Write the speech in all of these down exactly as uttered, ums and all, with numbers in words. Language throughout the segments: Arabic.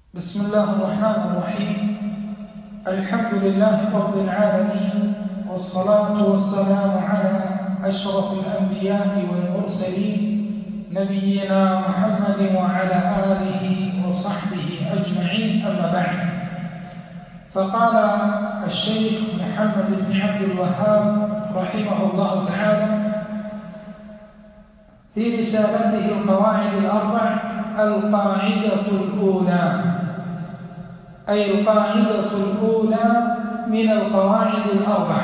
بسم الله الرحمن الرحيم. الحمد لله رب العالمين، والصلاة والسلام على أشرف الأنبياء والمرسلين نبينا محمد وعلى آله وصحبه أجمعين، أما بعد. فقال الشيخ محمد بن عبد الوهاب رحمه الله تعالى في رسالته القواعد الأربع: القاعدة الأولى، أي القاعدة الأولى من القواعد الأربع،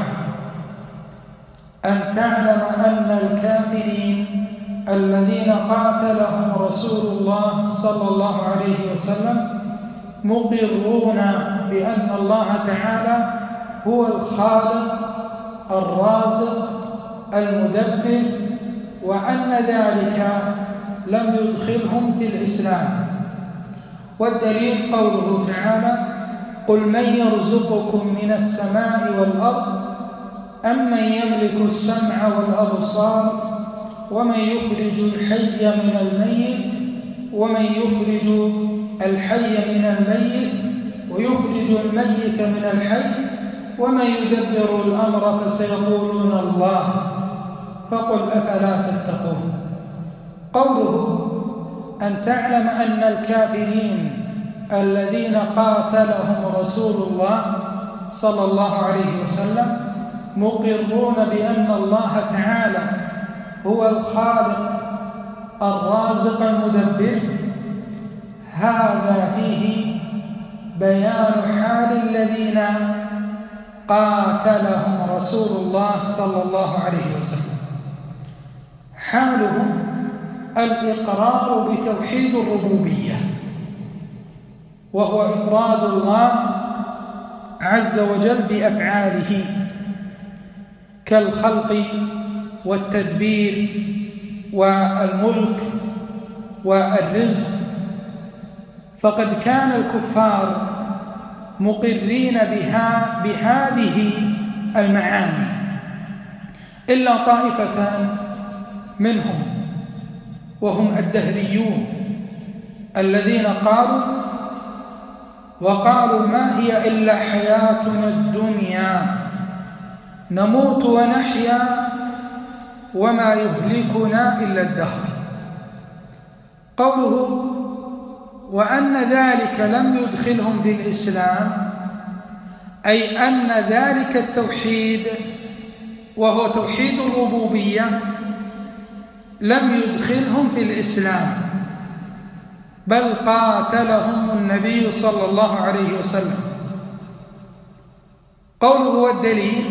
أن تعلم أن الكافرين الذين قاتلهم رسول الله صلى الله عليه وسلم مقرون بأن الله تعالى هو الخالق الرازق المدبر، وأن ذلك لم يدخلهم في الإسلام. والدليل قوله تعالى: قل من يرزقكم من السماء والأرض أمن يملك السمع والأبصار ومن يخرج الحي من الميت ومن يخرج الحي من الميت ويخرج الميت من الحي ومن يدبر الأمر فسيقولون الله فقل أفلا تتقون. قوله أن تعلم أن الكافرين الذين قاتلهم رسول الله صلى الله عليه وسلم مقرون بأن الله تعالى هو الخالق الرازق المدبر، هذا فيه بيان حال الذين قاتلهم رسول الله صلى الله عليه وسلم. حالهم الإقرار بتوحيد الربوبية، وهو إفراد الله عز وجل بأفعاله كالخلق والتدبير والملك والرزق. فقد كان الكفار مقرين بها بهذه المعاني، إلا طائفة منهم وهم الدهريون الذين قالوا وقالوا ما هي إلا حياتنا الدنيا نموت ونحيا وما يهلكنا إلا الدهر. قوله وأن ذلك لم يدخلهم في الإسلام، أي أن ذلك التوحيد وهو توحيد الربوبية لم يدخلهم في الإسلام، بل قاتلهم النبي صلى الله عليه وسلم. قوله والدليل،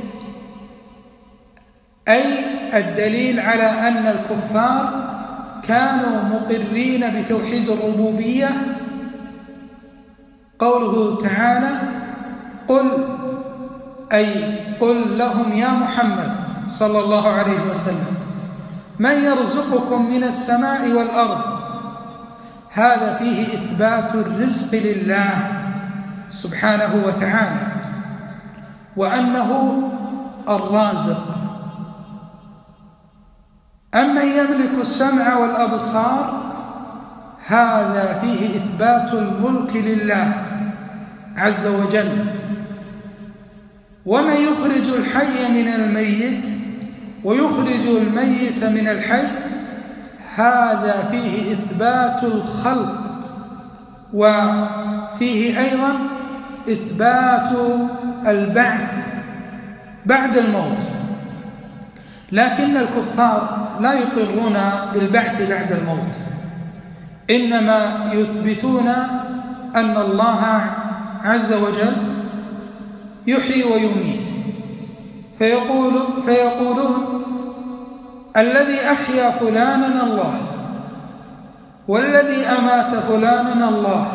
أي الدليل على أن الكفار كانوا مقرين بتوحيد الربوبية قوله تعالى: قل، أي قل لهم يا محمد صلى الله عليه وسلم: من يرزقكم من السماء والأرض. هذا فيه إثبات الرزق لله سبحانه وتعالى، وأنه الرازق. أمن يملك السمع والأبصار، هذا فيه إثبات الملك لله عز وجل. ومن يخرج الحي من الميت ويخرج الميت من الحي، هذا فيه إثبات الخلق، وفيه أيضا إثبات البعث بعد الموت. لكن الكفار لا يقرون بالبعث بعد الموت، إنما يثبتون أن الله عز وجل يحيي ويميت، فيقول فيقولون الذي أحيا فلانا الله والذي أمات فلانا الله.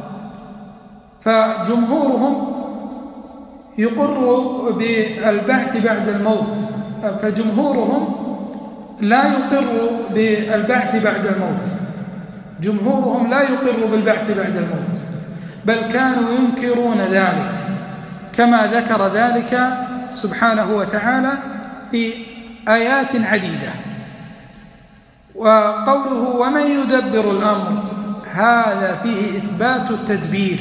فجمهورهم يقر بالبعث بعد الموت، فجمهورهم لا يقر بالبعث بعد الموت، جمهورهم لا يقر بالبعث بعد الموت، بل كانوا ينكرون ذلك، كما ذكر ذلك سبحانه وتعالى في آيات عديدة. وقوله ومن يدبر الأمر، هذا فيه إثبات التدبير،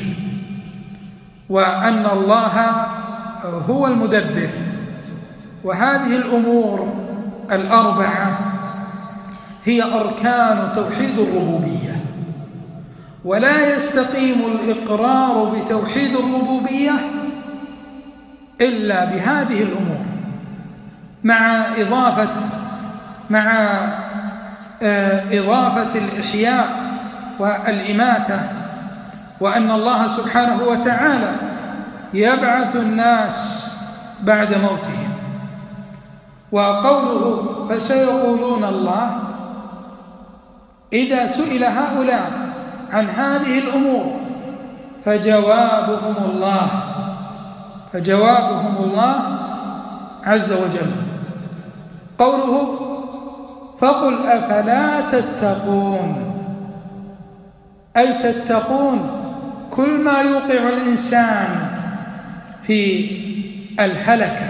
وأن الله هو المدبر. وهذه الأمور الأربعة هي أركان توحيد الربوبية، ولا يستقيم الإقرار بتوحيد الربوبية إلا بهذه الأمور، مع إضافة مع إضافة الإحياء والإماتة، وأن الله سبحانه وتعالى يبعث الناس بعد موتهم. وقوله فسيقولون الله، إذا سئل هؤلاء عن هذه الأمور فجوابهم الله فجوابهم الله عز وجل. قوله فقل أفلا تتقون، أي تتقون كل ما يوقع الإنسان في الهلكة.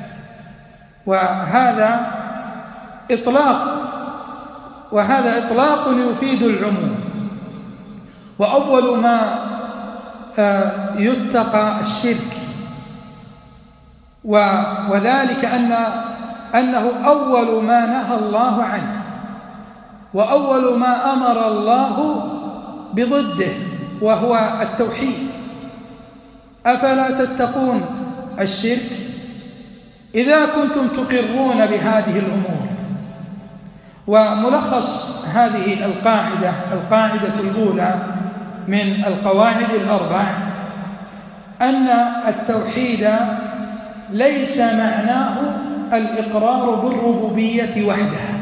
وهذا إطلاق وهذا إطلاق يفيد العموم. وأول ما يتقى الشرك، وذلك أن أنه أول ما نهى الله عنه، وأول ما أمر الله بضده، وهو التوحيد. أفلا تتقون الشرك إذا كنتم تقرون بهذه الأمور. وملخص هذه القاعدة القاعدة الأولى من القواعد الأربع أن التوحيد ليس معناه الإقرار بالربوبية وحدها.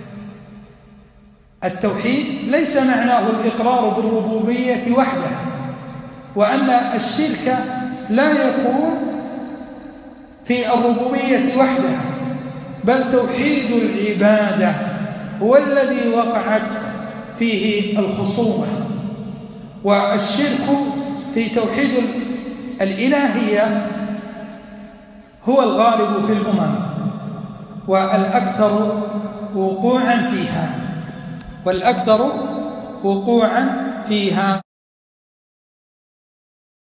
التوحيد ليس معناه الإقرار بالربوبية وحدها، وأن الشرك لا يكون في الربوبية وحدها، بل توحيد العبادة هو الذي وقعت فيه الخصومة. والشرك في توحيد الإلهية هو الغالب في الأمم والأكثر وقوعا فيها والأكثر وقوعا فيها